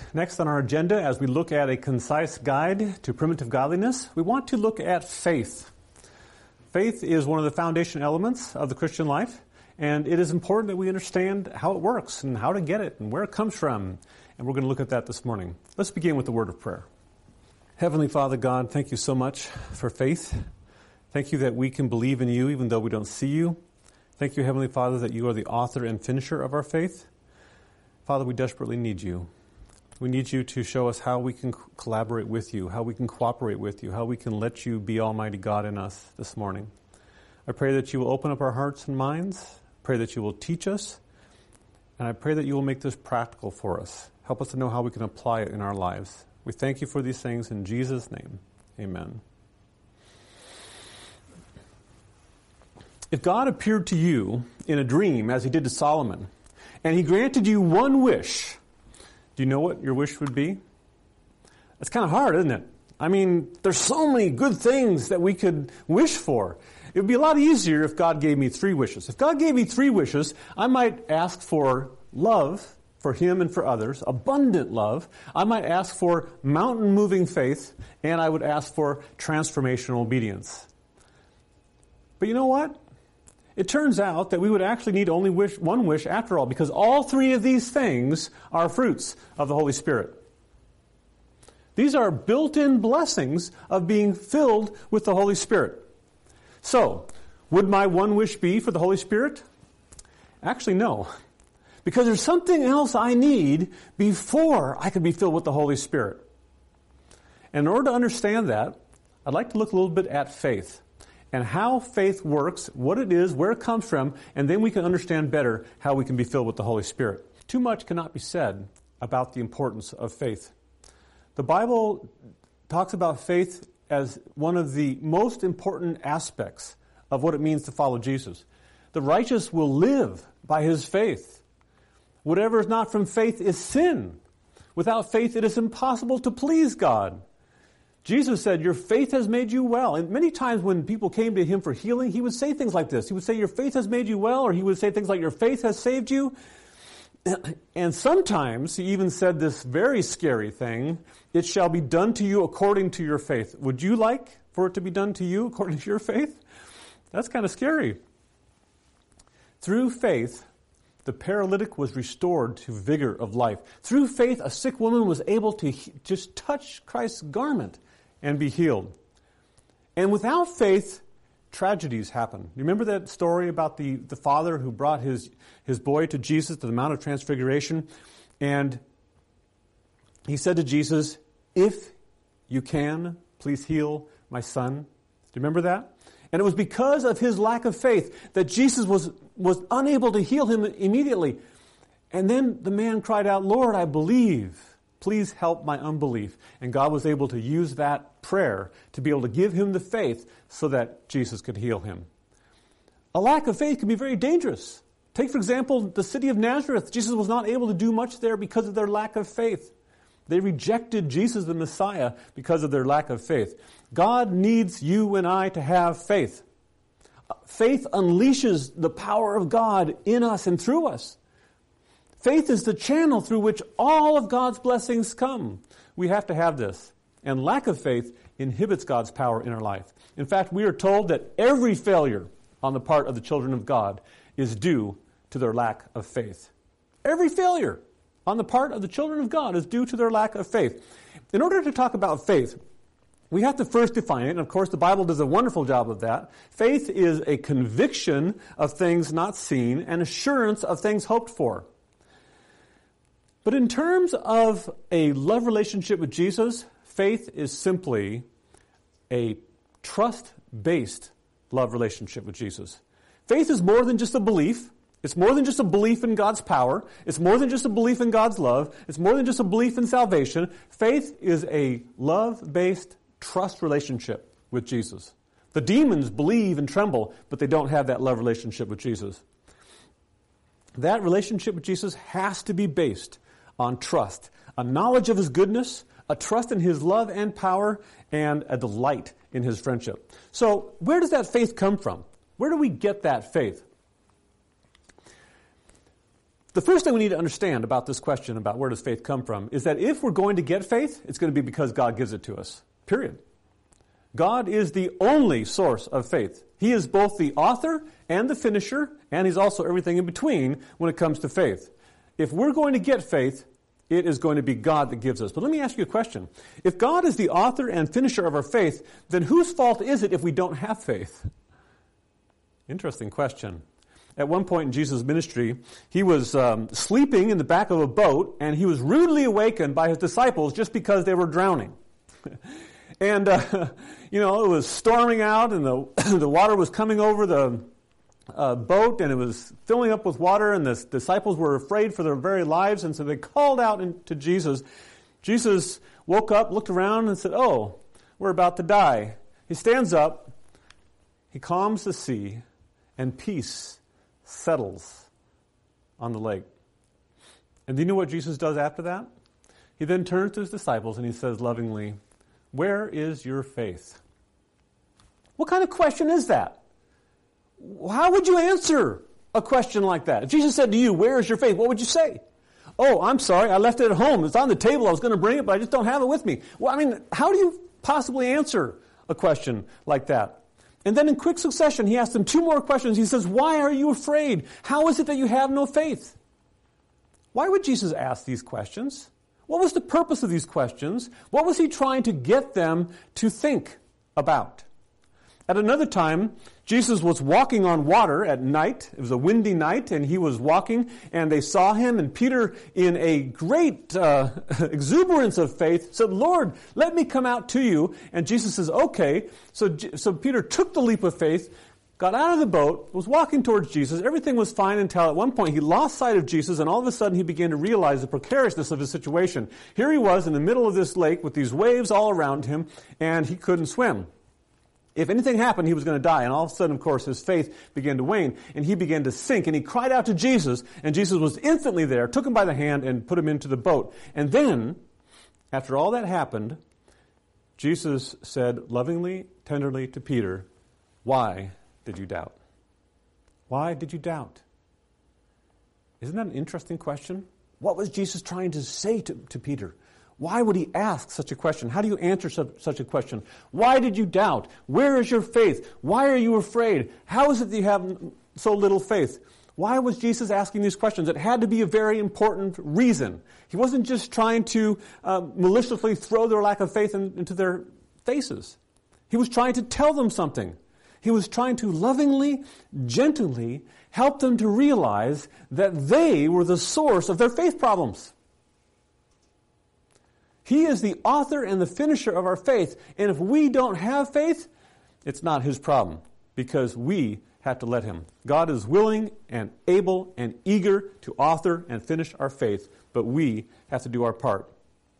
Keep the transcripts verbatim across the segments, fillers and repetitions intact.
Next on our agenda, as we look at a concise guide to primitive godliness, we want to look at faith. Faith is one of the foundation elements of the Christian life, and it is important that we understand how it works and how to get it and where it comes from. And we're going to look at that this morning. Let's begin with the word of prayer. Heavenly Father God, thank you so much for faith. Thank you that we can believe in you even though we don't see you. Thank you, Heavenly Father, that you are the author and finisher of our faith. Father, we desperately need you. We need you to show us how we can collaborate with you, how we can cooperate with you, how we can let you be Almighty God in us this morning. I pray that you will open up our hearts and minds. Pray that you will teach us. And I pray that you will make this practical for us. Help us to know how we can apply it in our lives. We thank you for these things in Jesus' name. Amen. If God appeared to you in a dream, as he did to Solomon, and he granted you one wish, do you know what your wish would be? It's kind of hard, isn't it? I mean, there's so many good things that we could wish for. It would be a lot easier if God gave me three wishes. If God gave me three wishes, I might ask for love for him and for others, abundant love. I might ask for mountain-moving faith, and I would ask for transformational obedience. But you know what? It turns out that we would actually need only wish, one wish after all, because all three of these things are fruits of the Holy Spirit. These are built-in blessings of being filled with the Holy Spirit. So, would my one wish be for the Holy Spirit? Actually, no. Because there's something else I need before I can be filled with the Holy Spirit. And in order to understand that, I'd like to look a little bit at faith and how faith works, what it is, where it comes from, and then we can understand better how we can be filled with the Holy Spirit. Too much cannot be said about the importance of faith. The Bible talks about faith as one of the most important aspects of what it means to follow Jesus. The righteous will live by his faith. Whatever is not from faith is sin. Without faith, it is impossible to please God. Jesus said, your faith has made you well. And many times when people came to him for healing, he would say things like this. He would say, your faith has made you well, or he would say things like, your faith has saved you. And sometimes he even said this very scary thing, it shall be done to you according to your faith. Would you like for it to be done to you according to your faith? That's kind of scary. Through faith, the paralytic was restored to vigor of life. Through faith, a sick woman was able to he- just touch Christ's garment and be healed. And without faith, tragedies happen. You remember that story about the, the father who brought his, his boy to Jesus to the Mount of Transfiguration? And he said to Jesus, if you can, please heal my son. Do you remember that? And it was because of his lack of faith that Jesus was, was unable to heal him immediately. And then the man cried out, Lord, I believe. Please help my unbelief. And God was able to use that prayer to be able to give him the faith so that Jesus could heal him. A lack of faith can be very dangerous. Take, for example, the city of Nazareth. Jesus was not able to do much there because of their lack of faith. They rejected Jesus the Messiah because of their lack of faith. God needs you and I to have faith. Faith unleashes the power of God in us and through us. Faith is the channel through which all of God's blessings come. We have to have this. And lack of faith inhibits God's power in our life. In fact, we are told that every failure on the part of the children of God is due to their lack of faith. Every failure on the part of the children of God is due to their lack of faith. In order to talk about faith, we have to first define it, and of course the Bible does a wonderful job of that. Faith is a conviction of things not seen and assurance of things hoped for. But in terms of a love relationship with Jesus, faith is simply a trust-based love relationship with Jesus. Faith is more than just a belief. It's more than just a belief in God's power. It's more than just a belief in God's love. It's more than just a belief in salvation. Faith is a love-based trust relationship with Jesus. The demons believe and tremble, but they don't have that love relationship with Jesus. That relationship with Jesus has to be based on trust, a knowledge of his goodness, a trust in his love and power, and a delight in his friendship. So where does that faith come from? Where do we get that faith? The The first thing we need to understand about this question about where does faith come from is that if we're going to get faith, it's going to be because God gives it to us. Period. God is the only source of faith. He is both the author and the finisher, and He's also everything in between when it comes to faith. If we're going to get faith, it is going to be God that gives us. But let me ask you a question. If God is the author and finisher of our faith, then whose fault is it if we don't have faith? Interesting question. At one point in Jesus' ministry, He was um, sleeping in the back of a boat, and He was rudely awakened by His disciples just because they were drowning. And, uh, you know, it was storming out, and the the water was coming over the uh, boat, and it was filling up with water, and the disciples were afraid for their very lives, and so they called out in, to Jesus. Jesus woke up, looked around, and said, "Oh, we're about to die." He stands up, He calms the sea, and peace settles on the lake. And do you know what Jesus does after that? He then turns to His disciples, and He says lovingly, "Where is your faith?" What kind of question is that? How would you answer a question like that? If Jesus said to you, "Where is your faith?" what would you say? "Oh, I'm sorry, I left it at home. It's on the table. I was going to bring it, but I just don't have it with me." Well, I mean, how do you possibly answer a question like that? And then in quick succession, He asks them two more questions. He says, "Why are you afraid? How is it that you have no faith?" Why would Jesus ask these questions? What was the purpose of these questions? What was He trying to get them to think about? At another time, Jesus was walking on water at night. It was a windy night, and He was walking, and they saw Him, and Peter, in a great uh, exuberance of faith, said, "Lord, let me come out to you." And Jesus says, "Okay." So, so Peter took the leap of faith, got out of the boat, was walking towards Jesus. Everything was fine until at one point he lost sight of Jesus, and all of a sudden he began to realize the precariousness of his situation. Here he was in the middle of this lake with these waves all around him, and he couldn't swim. If anything happened, he was going to die. And all of a sudden, of course, his faith began to wane, and he began to sink. And he cried out to Jesus, and Jesus was instantly there, took him by the hand, and put him into the boat. And then, after all that happened, Jesus said lovingly, tenderly to Peter, "Why did you doubt? Why did you doubt?" Isn't that an interesting question? What was Jesus trying to say to, to Peter? Why would He ask such a question? How do you answer such, such a question? Why did you doubt? Where is your faith? Why are you afraid? How is it that you have so little faith? Why was Jesus asking these questions? It had to be a very important reason. He wasn't just trying to uh, maliciously throw their lack of faith in, into their faces. He was trying to tell them something. He was trying to lovingly, gently help them to realize that they were the source of their faith problems. He is the author and the finisher of our faith. And if we don't have faith, it's not His problem, because we have to let Him. God is willing and able and eager to author and finish our faith, but we have to do our part.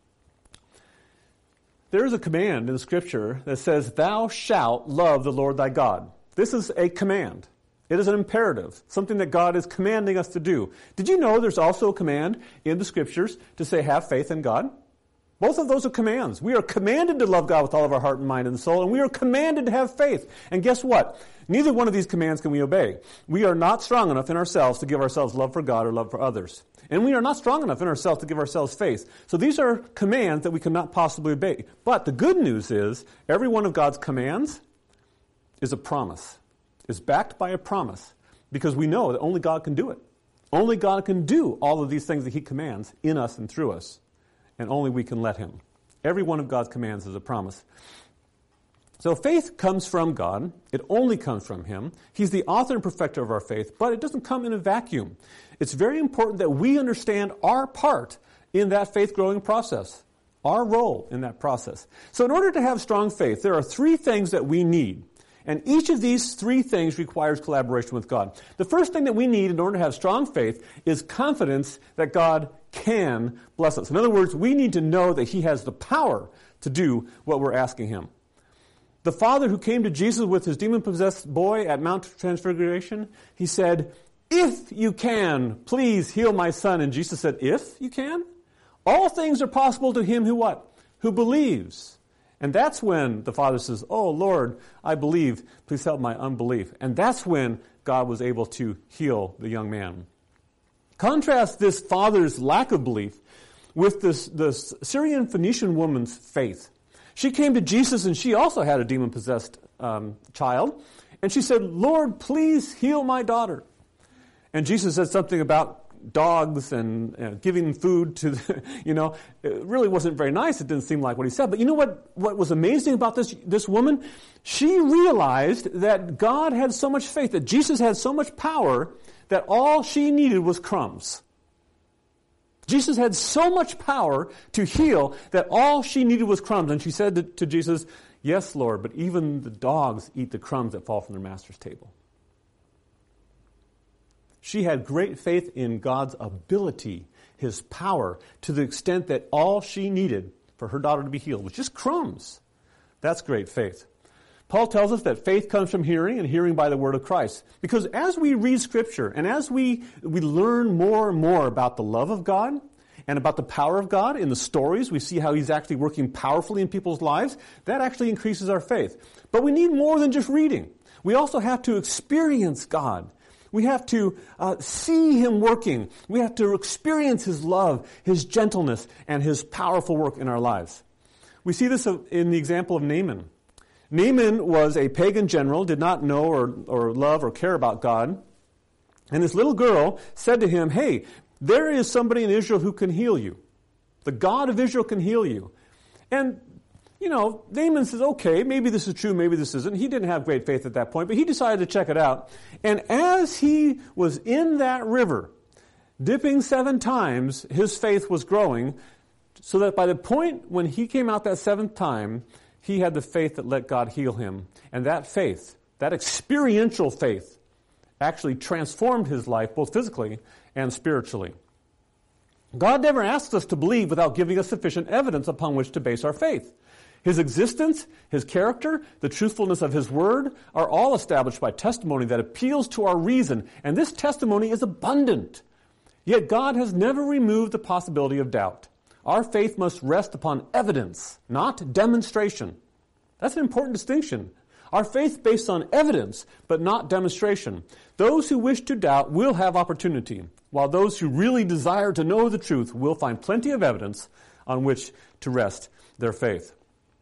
There is a command in the Scripture that says, "Thou shalt love the Lord thy God." This is a command. It is an imperative, something that God is commanding us to do. Did you know there's also a command in the Scriptures to say, "Have faith in God"? Both of those are commands. We are commanded to love God with all of our heart and mind and soul, and we are commanded to have faith. And guess what? Neither one of these commands can we obey. We are not strong enough in ourselves to give ourselves love for God or love for others. And we are not strong enough in ourselves to give ourselves faith. So these are commands that we cannot possibly obey. But the good news is, every one of God's commands is a promise, is backed by a promise, because we know that only God can do it. Only God can do all of these things that He commands in us and through us. And only we can let Him. Every one of God's commands is a promise. So faith comes from God. It only comes from Him. He's the author and perfecter of our faith, but it doesn't come in a vacuum. It's very important that we understand our part in that faith-growing process, our role in that process. So in order to have strong faith, there are three things that we need. And each of these three things requires collaboration with God. The first thing that we need in order to have strong faith is confidence that God can bless us. In other words, we need to know that He has the power to do what we're asking Him. The father who came to Jesus with his demon-possessed boy at Mount Transfiguration, he said, "If you can, please heal my son." And Jesus said, "If you can? All things are possible to him who what? Who believes." And that's when the father says, "Oh, Lord, I believe. Please help my unbelief." And that's when God was able to heal the young man. Contrast this father's lack of belief with this, this Syrian Phoenician woman's faith. She came to Jesus and she also had a demon-possessed um, child. And she said, Lord, please heal my daughter. And Jesus said something about dogs and uh, giving food to, the, you know, it really wasn't very nice. It didn't seem like what he said. But you know what, what was amazing about this, this woman? She realized that God had so much faith, that Jesus had so much power, that all she needed was crumbs. Jesus had so much power to heal that all she needed was crumbs. And she said to, to Jesus, yes, Lord, but even the dogs eat the crumbs that fall from their master's table. She had great faith in God's ability, his power, to the extent that all she needed for her daughter to be healed was just crumbs. That's great faith. Paul tells us that faith comes from hearing, and hearing by the word of Christ. Because as we read Scripture, and as we, we learn more and more about the love of God, and about the power of God in the stories, we see how he's actually working powerfully in people's lives, that actually increases our faith. But we need more than just reading. We also have to experience God. We have to uh, see him working. We have to experience his love, his gentleness, and his powerful work in our lives. We see this in the example of Naaman. Naaman was a pagan general, did not know or, or love or care about God. And this little girl said to him, hey, there is somebody in Israel who can heal you. The God of Israel can heal you. And, you know, Naaman says, okay, maybe this is true, maybe this isn't. He didn't have great faith at that point, but he decided to check it out. And as he was in that river, dipping seven times, his faith was growing, so that by the point when he came out that seventh time, he had the faith that let God heal him. And that faith, that experiential faith, actually transformed his life, both physically and spiritually. God never asks us to believe without giving us sufficient evidence upon which to base our faith. His existence, his character, the truthfulness of his word are all established by testimony that appeals to our reason, and this testimony is abundant. Yet God has never removed the possibility of doubt. Our faith must rest upon evidence, not demonstration. That's an important distinction. Our faith based on evidence, but not demonstration. Those who wish to doubt will have opportunity, while those who really desire to know the truth will find plenty of evidence on which to rest their faith.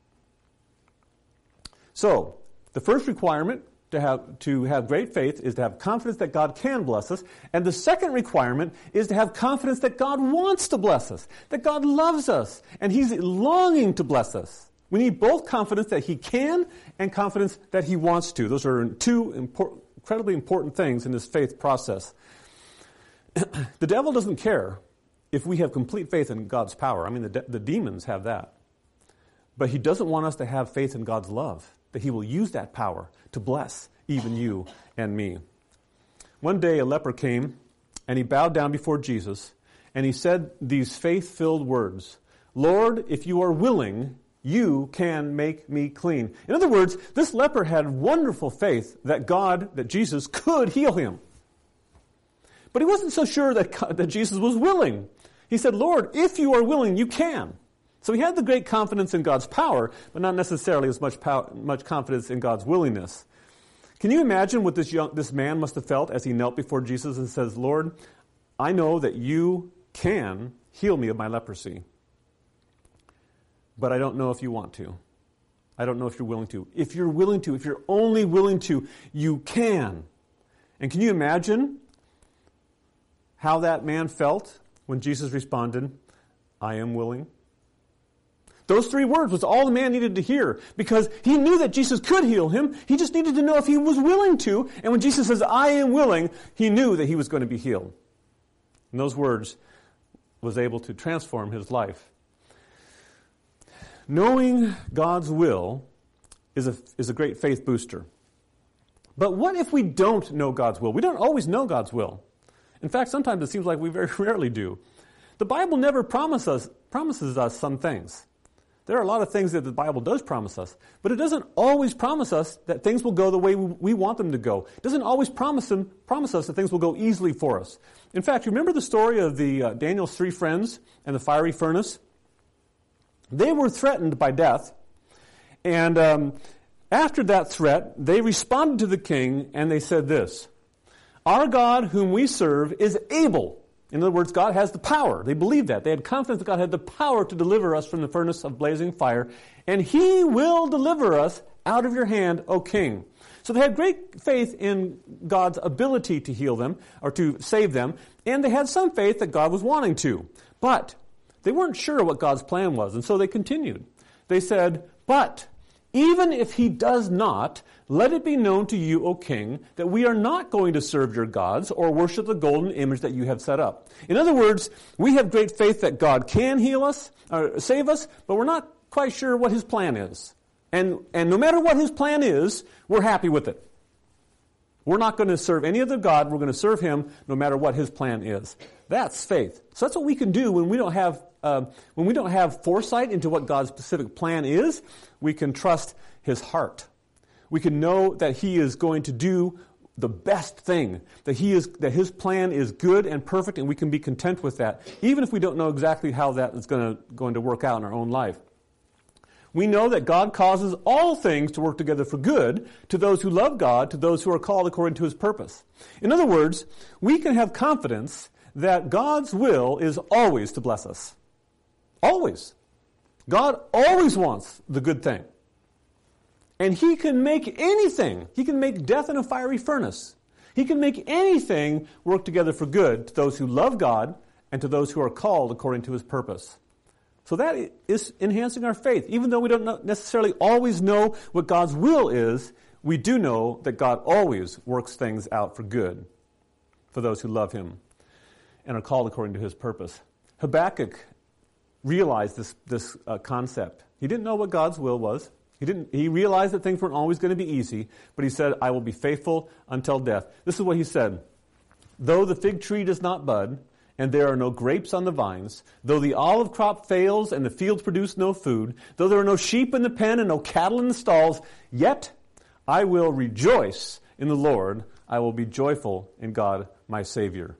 So, the first requirement to have, to have great faith is to have confidence that God can bless us. And the second requirement is to have confidence that God wants to bless us, that God loves us, and he's longing to bless us. We need both confidence that he can and confidence that he wants to. Those are two important, incredibly important things in this faith process. The devil doesn't care if we have complete faith in God's power. I mean, the, de- the demons have that. But he doesn't want us to have faith in God's love, that he will use that power to bless even you and me. One day a leper came, and he bowed down before Jesus, and he said these faith-filled words, Lord, if you are willing, you can make me clean. In other words, this leper had wonderful faith that God, that Jesus could heal him. But he wasn't so sure that, God, that Jesus was willing. He said, Lord, if you are willing, you can. So he had the great confidence in God's power, but not necessarily as much power, much confidence in God's willingness. Can you imagine what this young, this man must have felt as he knelt before Jesus and says, Lord, I know that you can heal me of my leprosy, but I don't know if you want to. I don't know if you're willing to. If you're willing to, if you're only willing to, you can. And can you imagine how that man felt when Jesus responded, I am willing? Those three words was all the man needed to hear, because he knew that Jesus could heal him. He just needed to know if he was willing to. And when Jesus says, I am willing, he knew that he was going to be healed. And those words was able to transform his life. Knowing God's will is a, is a great faith booster. But what if we don't know God's will? We don't always know God's will. In fact, sometimes it seems like we very rarely do. The Bible never promises us, promises us some things. There are a lot of things that the Bible does promise us, but it doesn't always promise us that things will go the way we want them to go. It doesn't always promise them, promise us that things will go easily for us. In fact, you remember the story of the uh, Daniel's three friends and the fiery furnace? They were threatened by death, and um, after that threat, they responded to the king, and they said this, Our God whom we serve is able In other words, God has the power. They believed that. They had confidence that God had the power to deliver us from the furnace of blazing fire, and He will deliver us out of your hand, O King. So they had great faith in God's ability to heal them, or to save them, and they had some faith that God was wanting to. But they weren't sure what God's plan was, and so they continued. They said, but even if He does not, let it be known to you, O King, that we are not going to serve your gods or worship the golden image that you have set up. In other words, we have great faith that God can heal us, or save us, but we're not quite sure what His plan is. And, and no matter what His plan is, we're happy with it. We're not going to serve any other God. We're going to serve Him no matter what His plan is. That's faith. So that's what we can do when we don't have uh, when we don't have foresight into what God's specific plan is. We can trust His heart. We can know that He is going to do the best thing. That He is that His plan is good and perfect, and we can be content with that, even if we don't know exactly how that is going to going to work out in our own life. We know that God causes all things to work together for good to those who love God, to those who are called according to His purpose. In other words, we can have confidence that God's will is always to bless us. Always. God always wants the good thing. And He can make anything. He can make death in a fiery furnace. He can make anything work together for good to those who love God and to those who are called according to His purpose. So that is enhancing our faith. Even though we don't necessarily always know what God's will is, we do know that God always works things out for good for those who love Him and are called according to His purpose. Habakkuk realized this, this uh, concept. He didn't know what God's will was. He didn't. He realized that things weren't always going to be easy, but he said, I will be faithful until death. This is what he said. Though the fig tree does not bud, and there are no grapes on the vines, though the olive crop fails and the fields produce no food, though there are no sheep in the pen and no cattle in the stalls, yet I will rejoice in the Lord. I will be joyful in God, my Savior.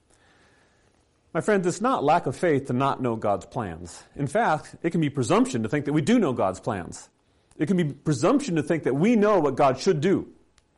My friends, it's not lack of faith to not know God's plans. In fact, it can be presumption to think that we do know God's plans. It can be presumption to think that we know what God should do.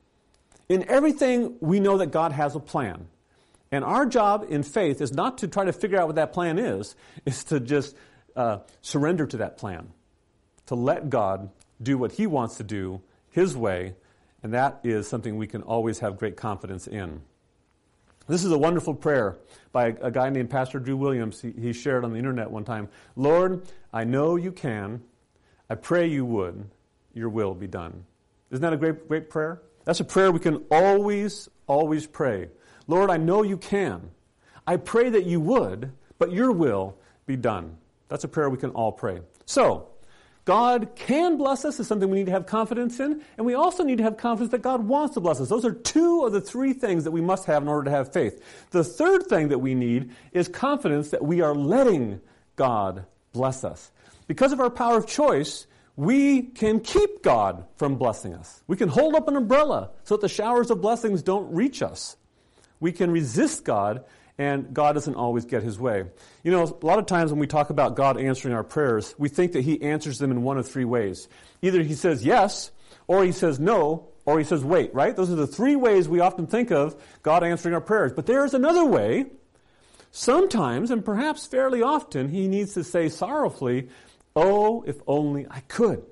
In everything, we know that God has a plan. And our job in faith is not to try to figure out what that plan is, it's to just uh, surrender to that plan, to let God do what He wants to do His way, and that is something we can always have great confidence in. This is a wonderful prayer by a, a guy named Pastor Drew Williams. He, he shared on the internet one time, Lord, I know you can. I pray you would. Your will be done. Isn't that a great, great prayer? That's a prayer we can always, always pray. Lord, I know you can. I pray that you would, but your will be done. That's a prayer we can all pray. So, God can bless us is something we need to have confidence in, and we also need to have confidence that God wants to bless us. Those are two of the three things that we must have in order to have faith. The third thing that we need is confidence that we are letting God bless us. Because of our power of choice, we can keep God from blessing us. We can hold up an umbrella so that the showers of blessings don't reach us. We can resist God, and God doesn't always get His way. You know, a lot of times when we talk about God answering our prayers, we think that He answers them in one of three ways. Either He says yes, or He says no, or He says wait, right? Those are the three ways we often think of God answering our prayers. But there is another way. Sometimes, and perhaps fairly often, He needs to say sorrowfully, oh, if only I could.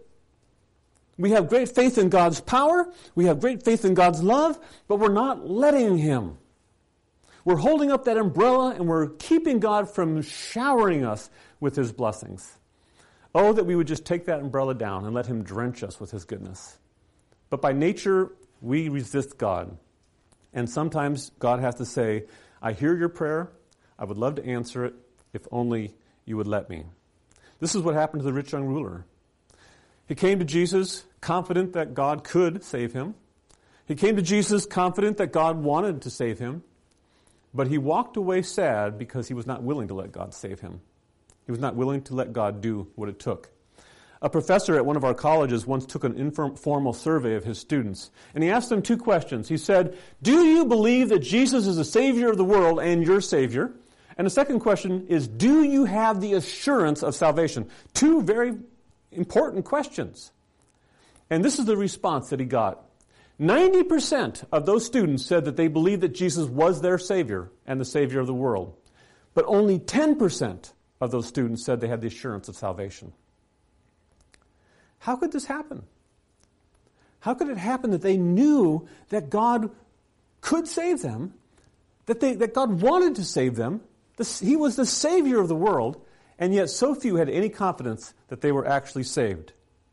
We have great faith in God's power. We have great faith in God's love, but we're not letting Him. We're holding up that umbrella and we're keeping God from showering us with His blessings. Oh, that we would just take that umbrella down and let Him drench us with His goodness. But by nature, we resist God. And sometimes God has to say, I hear your prayer. I would love to answer it if only you would let me. This is what happened to the rich young ruler. He came to Jesus confident that God could save him. He came to Jesus confident that God wanted to save him. But he walked away sad because he was not willing to let God save him. He was not willing to let God do what it took. A professor at one of our colleges once took an informal survey of his students, and he asked them two questions. He said, do you believe that Jesus is the Savior of the world and your Savior? And the second question is, do you have the assurance of salvation? Two very important questions. And this is the response that he got. ninety percent of those students said that they believed that Jesus was their Savior and the Savior of the world. But only ten percent of those students said they had the assurance of salvation. How could this happen? How could it happen that they knew that God could save them, that they that God wanted to save them, this, He was the Savior of the world, and yet so few had any confidence that they were actually saved?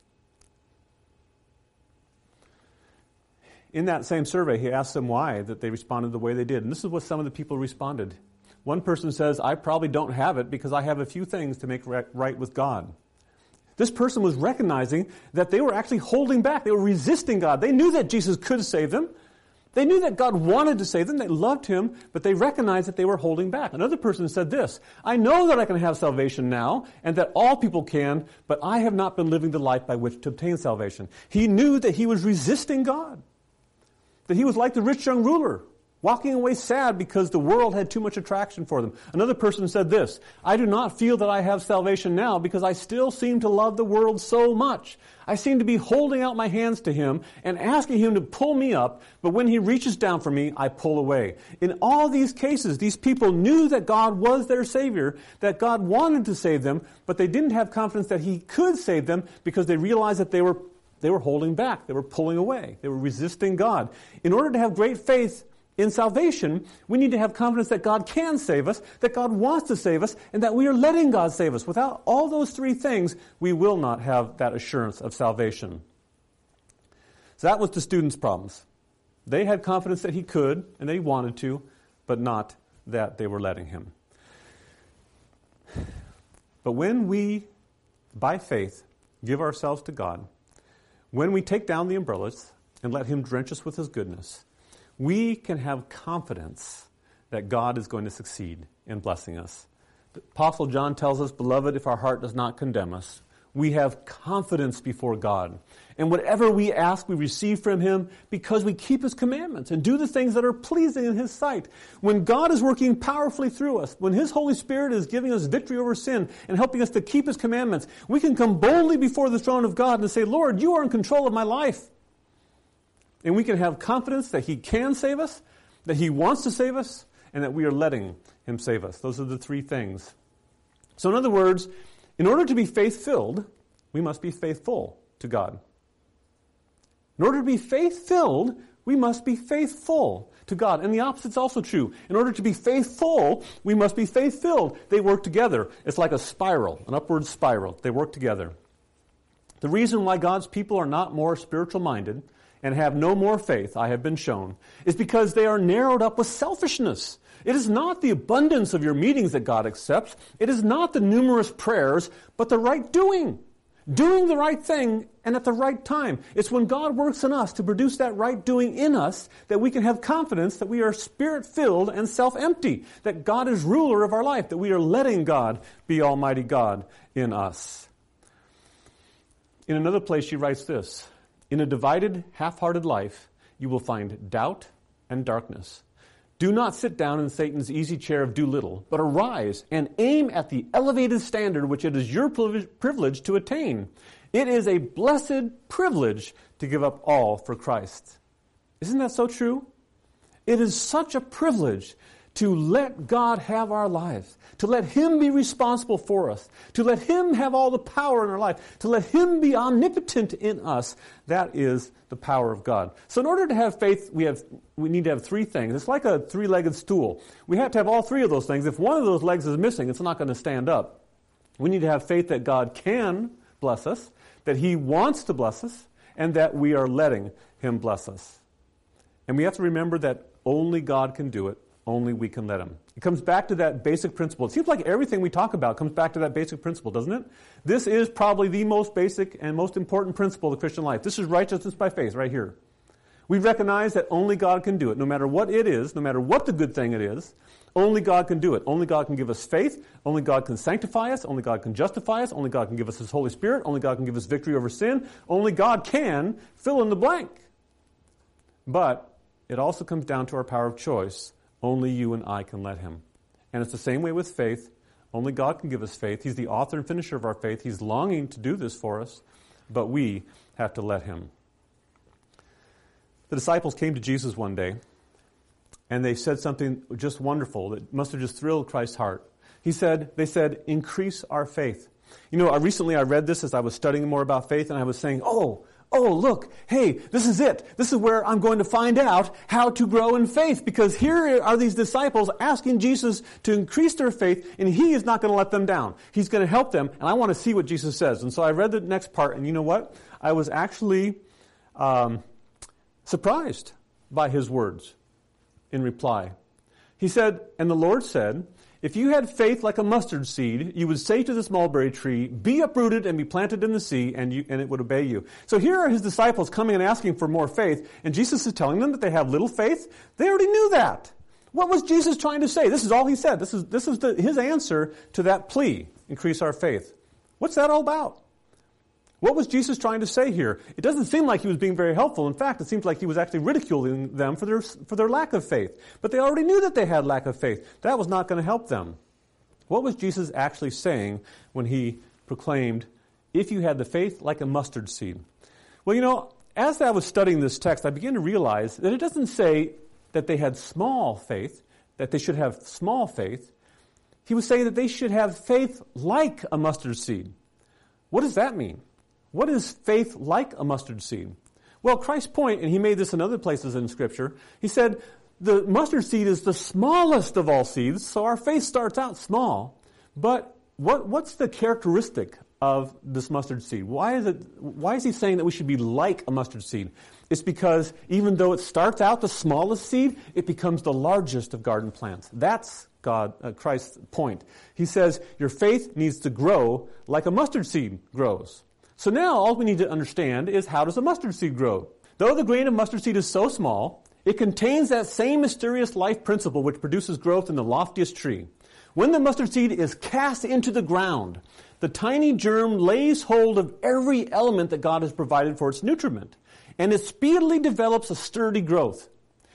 In that same survey, he asked them why that they responded the way they did. And this is what some of the people responded. One person says, I probably don't have it because I have a few things to make right with God. This person was recognizing that they were actually holding back. They were resisting God. They knew that Jesus could save them. They knew that God wanted to save them. They loved Him, but they recognized that they were holding back. Another person said this, I know that I can have salvation now and that all people can, but I have not been living the life by which to obtain salvation. He knew that he was resisting God. That he was like the rich young ruler, walking away sad because the world had too much attraction for them. Another person said this, I do not feel that I have salvation now because I still seem to love the world so much. I seem to be holding out my hands to Him and asking Him to pull me up, but when He reaches down for me, I pull away. In all these cases, these people knew that God was their Savior, that God wanted to save them, but they didn't have confidence that He could save them because they realized that they were They were holding back. They were pulling away. They were resisting God. In order to have great faith in salvation, we need to have confidence that God can save us, that God wants to save us, and that we are letting God save us. Without all those three things, we will not have that assurance of salvation. So that was the students' problems. They had confidence that He could, and they wanted to, but not that they were letting Him. But when we, by faith, give ourselves to God, when we take down the umbrellas and let Him drench us with His goodness, we can have confidence that God is going to succeed in blessing us. The Apostle John tells us, Beloved, if our heart does not condemn us, we have confidence before God. And whatever we ask, we receive from Him because we keep His commandments and do the things that are pleasing in His sight. When God is working powerfully through us, when His Holy Spirit is giving us victory over sin and helping us to keep His commandments, we can come boldly before the throne of God and say, Lord, You are in control of my life. And we can have confidence that He can save us, that He wants to save us, and that we are letting Him save us. Those are the three things. So in other words, in order to be faith-filled, we must be faithful to God. In order to be faith-filled, we must be faithful to God. And the opposite's also true. In order to be faithful, we must be faith-filled. They work together. It's like a spiral, an upward spiral. They work together. The reason why God's people are not more spiritual-minded and have no more faith, I have been shown, is because they are narrowed up with selfishness. It is not the abundance of your meetings that God accepts. It is not the numerous prayers, but the right doing. Doing the right thing and at the right time. It's when God works in us to produce that right doing in us that we can have confidence that we are Spirit-filled and self-empty, that God is ruler of our life, that we are letting God be Almighty God in us. In another place she writes this, In a divided, half-hearted life, you will find doubt and darkness. Do not sit down in Satan's easy chair of do little, but arise and aim at the elevated standard which it is your privilege to attain. It is a blessed privilege to give up all for Christ. Isn't that so true? It is such a privilege to let God have our lives, to let Him be responsible for us, to let Him have all the power in our life, to let Him be omnipotent in us. That is the power of God. So in order to have faith, we have we need to have three things. It's like a three-legged stool. We have to have all three of those things. If one of those legs is missing, it's not going to stand up. We need to have faith that God can bless us, that He wants to bless us, and that we are letting Him bless us. And we have to remember that only God can do it. Only we can let Him. It comes back to that basic principle. It seems like everything we talk about comes back to that basic principle, doesn't it? This is probably the most basic and most important principle of the Christian life. This is righteousness by faith right here. We recognize that only God can do it, no matter what it is, no matter what the good thing it is. Only God can do it. Only God can give us faith. Only God can sanctify us. Only God can justify us. Only God can give us His Holy Spirit. Only God can give us victory over sin. Only God can fill in the blank. But it also comes down to our power of choice. Only you and I can let Him. And it's the same way with faith. Only God can give us faith. He's the author and finisher of our faith. He's longing to do this for us, but we have to let Him. The disciples came to Jesus one day, and they said something just wonderful that must have just thrilled Christ's heart. He said, they said, increase our faith. You know, I recently I read this as I was studying more about faith, and I was saying, oh, oh, look, hey, this is it. This is where I'm going to find out how to grow in faith, because here are these disciples asking Jesus to increase their faith, and he is not going to let them down. He's going to help them, and I want to see what Jesus says. And so I read the next part, and you know what? I was actually um, surprised by his words in reply. He said, and the Lord said, if you had faith like a mustard seed, you would say to this mulberry tree, be uprooted and be planted in the sea, and, you, and it would obey you. So here are his disciples coming and asking for more faith, and Jesus is telling them that they have little faith. They already knew that. What was Jesus trying to say? This is all he said. This is, this is the, his answer to that plea, increase our faith. What's that all about? What was Jesus trying to say here? It doesn't seem like he was being very helpful. In fact, it seems like he was actually ridiculing them for their, for their lack of faith. But they already knew that they had lack of faith. That was not going to help them. What was Jesus actually saying when he proclaimed, if you had the faith like a mustard seed? Well, you know, as I was studying this text, I began to realize that it doesn't say that they had small faith, that they should have small faith. He was saying that they should have faith like a mustard seed. What does that mean? What is faith like a mustard seed? Well, Christ's point, and he made this in other places in Scripture, he said the mustard seed is the smallest of all seeds, so our faith starts out small. But what, what's the characteristic of this mustard seed? Why is it? Why is he saying that we should be like a mustard seed? It's because even though it starts out the smallest seed, it becomes the largest of garden plants. That's God, uh, Christ's point. He says your faith needs to grow like a mustard seed grows. So now all we need to understand is, how does a mustard seed grow? Though the grain of mustard seed is so small, it contains that same mysterious life principle which produces growth in the loftiest tree. When the mustard seed is cast into the ground, the tiny germ lays hold of every element that God has provided for its nutriment, and it speedily develops a sturdy growth.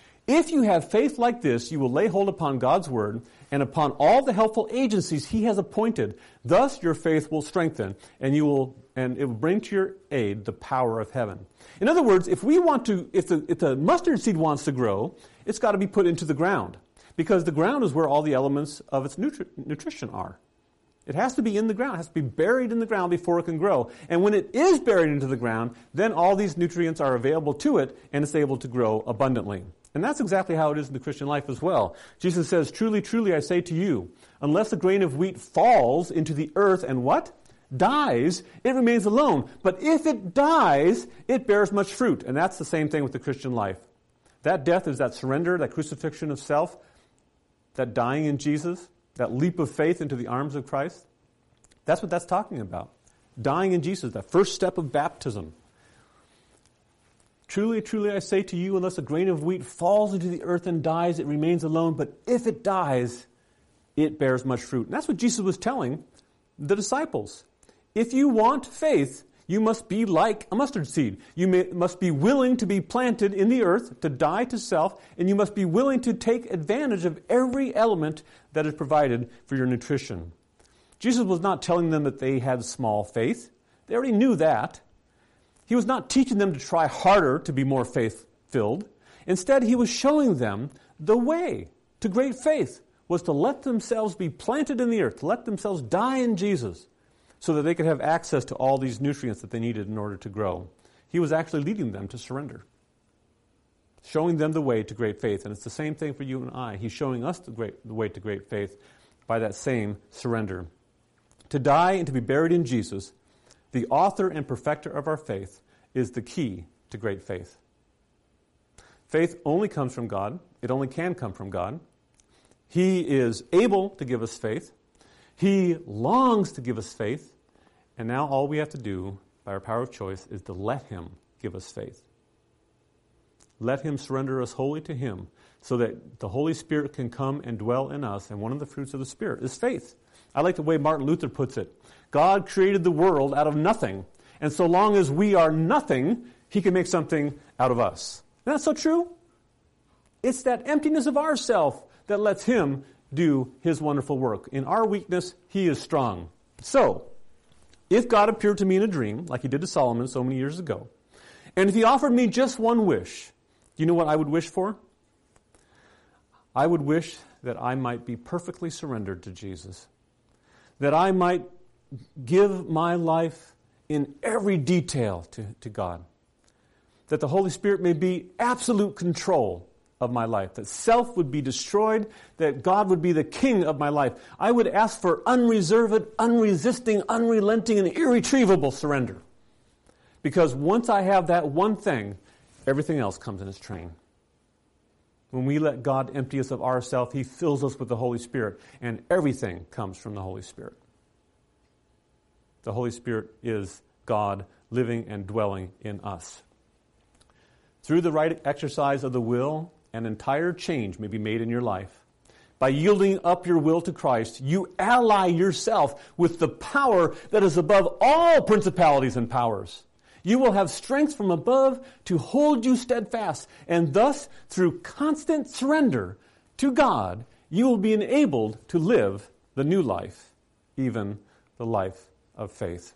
If you have faith like this, you will lay hold upon God's word and upon all the helpful agencies he has appointed. Thus your faith will strengthen, and you will and it will bring to your aid the power of heaven. In other words, if we want to, if the, if the mustard seed wants to grow, it's got to be put into the ground, because the ground is where all the elements of its nutri- nutrition are. It has to be in the ground. It has to be buried in the ground before it can grow. And when it is buried into the ground, then all these nutrients are available to it, and it's able to grow abundantly. And that's exactly how it is in the Christian life as well. Jesus says, truly, truly, I say to you, unless a grain of wheat falls into the earth and what? Dies, it remains alone. But if it dies, it bears much fruit. And that's the same thing with the Christian life. That death is that surrender, that crucifixion of self, that dying in Jesus, that leap of faith into the arms of Christ. That's what that's talking about. Dying in Jesus, that first step of baptism. Truly, truly, I say to you, unless a grain of wheat falls into the earth and dies, it remains alone. But if it dies, it bears much fruit. And that's what Jesus was telling the disciples. If you want faith, you must be like a mustard seed. You may, must be willing to be planted in the earth, to die to self, and you must be willing to take advantage of every element that is provided for your nutrition. Jesus was not telling them that they had small faith. They already knew that. He was not teaching them to try harder to be more faith-filled. Instead, he was showing them the way to great faith was to let themselves be planted in the earth, to let themselves die in Jesus, so that they could have access to all these nutrients that they needed in order to grow. He was actually leading them to surrender, showing them the way to great faith. And it's the same thing for you and I. He's showing us the, great, the way to great faith by that same surrender. To die and to be buried in Jesus, the author and perfecter of our faith, is the key to great faith. Faith only comes from God. It only can come from God. He is able to give us faith. He longs to give us faith. And now all we have to do, by our power of choice, is to let him give us faith. Let him surrender us wholly to him, so that the Holy Spirit can come and dwell in us. And one of the fruits of the Spirit is faith. I like the way Martin Luther puts it. God created the world out of nothing. And so long as we are nothing, he can make something out of us. Isn't that so true? It's that emptiness of ourself that lets him do his wonderful work. In our weakness, he is strong. So, if God appeared to me in a dream, like he did to Solomon so many years ago, and if he offered me just one wish, do you know what I would wish for? I would wish that I might be perfectly surrendered to Jesus. that I might give my life in every detail to, to God. That the Holy Spirit may be absolute control of my life. That self would be destroyed. That God would be the king of my life. I would ask for unreserved, unresisting, unrelenting, and irretrievable surrender. Because once I have that one thing, everything else comes in its train. When we let God empty us of ourself, He fills us with the Holy Spirit, and everything comes from the Holy Spirit. The Holy Spirit is God living and dwelling in us. Through the right exercise of the will, an entire change may be made in your life. By yielding up your will to Christ, you ally yourself with the power that is above all principalities and powers. You will have strength from above to hold you steadfast, and thus, through constant surrender to God, you will be enabled to live the new life, even the life of faith.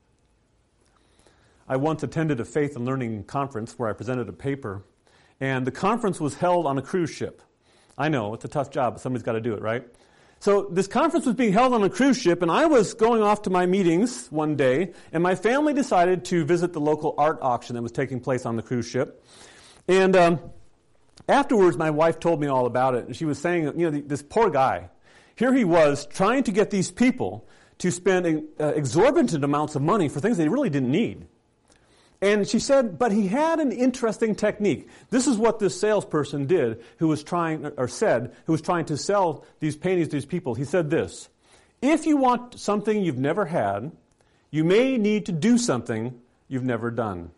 I once attended a faith and learning conference where I presented a paper, and the conference was held on a cruise ship. I know, it's a tough job, but somebody's got to do it, right? So this conference was being held on a cruise ship, and I was going off to my meetings one day, and my family decided to visit the local art auction that was taking place on the cruise ship. And um, afterwards, my wife told me all about it, and she was saying, you know, this poor guy, here he was trying to get these people to spend uh, exorbitant amounts of money for things they really didn't need. And she said, but he had an interesting technique. This is what this salesperson did, who was trying, or said, who was trying to sell these paintings to these people. He said this: if you want something you've never had, you may need to do something you've never done.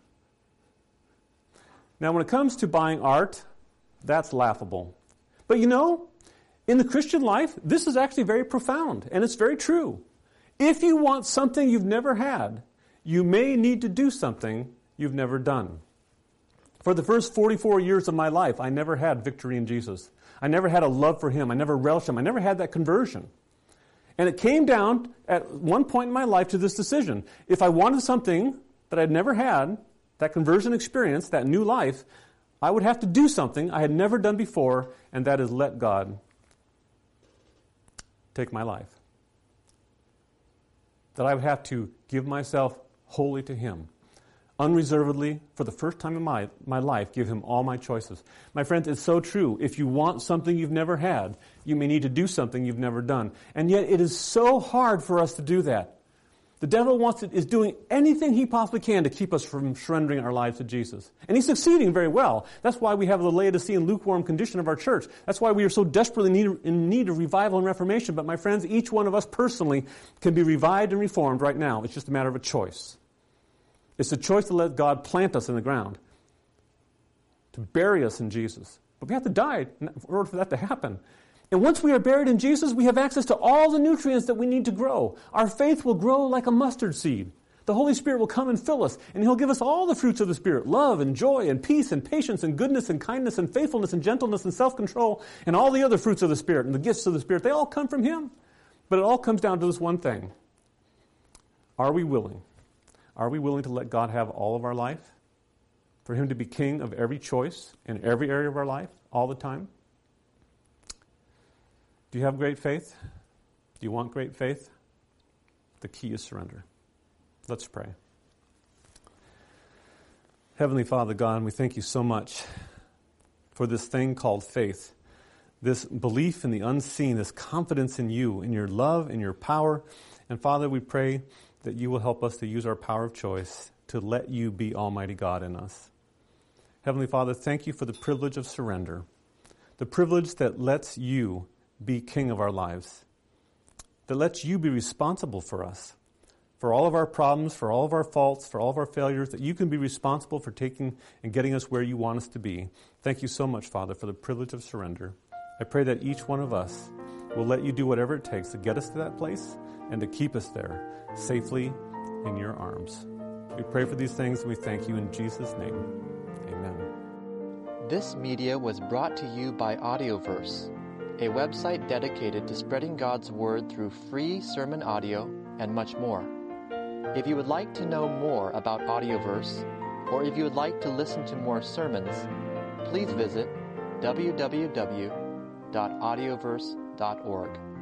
Now, when it comes to buying art, that's laughable. But you know, in the Christian life, this is actually very profound, and it's very true. If you want something you've never had, you may need to do something you've never done. For the first forty-four years of my life, I never had victory in Jesus. I never had a love for Him. I never relished Him. I never had that conversion. And it came down at one point in my life to this decision. If I wanted something that I'd never had, that conversion experience, that new life, I would have to do something I had never done before, and that is let God take my life. That I would have to give myself wholly to Him. Unreservedly, for the first time in my, my life, give Him all my choices. My friends, it's so true. If you want something you've never had, you may need to do something you've never done. And yet it is so hard for us to do that. The devil wants to, is doing anything he possibly can to keep us from surrendering our lives to Jesus. And he's succeeding very well. That's why we have the Laodicean lukewarm condition of our church. That's why we are so desperately need, in need of revival and reformation. But my friends, each one of us personally can be revived and reformed right now. It's just a matter of a choice. It's a choice to let God plant us in the ground, to bury us in Jesus. But we have to die in order for that to happen. And once we are buried in Jesus, we have access to all the nutrients that we need to grow. Our faith will grow like a mustard seed. The Holy Spirit will come and fill us, and He'll give us all the fruits of the Spirit: love and joy and peace and patience and goodness and kindness and faithfulness and gentleness and self-control and all the other fruits of the Spirit and the gifts of the Spirit. They all come from Him. But it all comes down to this one thing. Are we willing? Are we willing to let God have all of our life? For Him to be king of every choice in every area of our life all the time? Do you have great faith? Do you want great faith? The key is surrender. Let's pray. Heavenly Father God, we thank You so much for this thing called faith, this belief in the unseen, this confidence in You, in Your love, in Your power. And Father, we pray that You will help us to use our power of choice to let You be Almighty God in us. Heavenly Father, thank You for the privilege of surrender, the privilege that lets You be king of our lives, that lets You be responsible for us, for all of our problems, for all of our faults, for all of our failures, that You can be responsible for taking and getting us where You want us to be. Thank You so much, Father, for the privilege of surrender. I pray that each one of us will let You do whatever it takes to get us to that place and to keep us there safely in Your arms. We pray for these things and we thank You in Jesus' name. Amen. This media was brought to you by Audioverse, a website dedicated to spreading God's Word through free sermon audio and much more. If you would like to know more about Audioverse, or if you would like to listen to more sermons, please visit w w w dot audioverse dot org.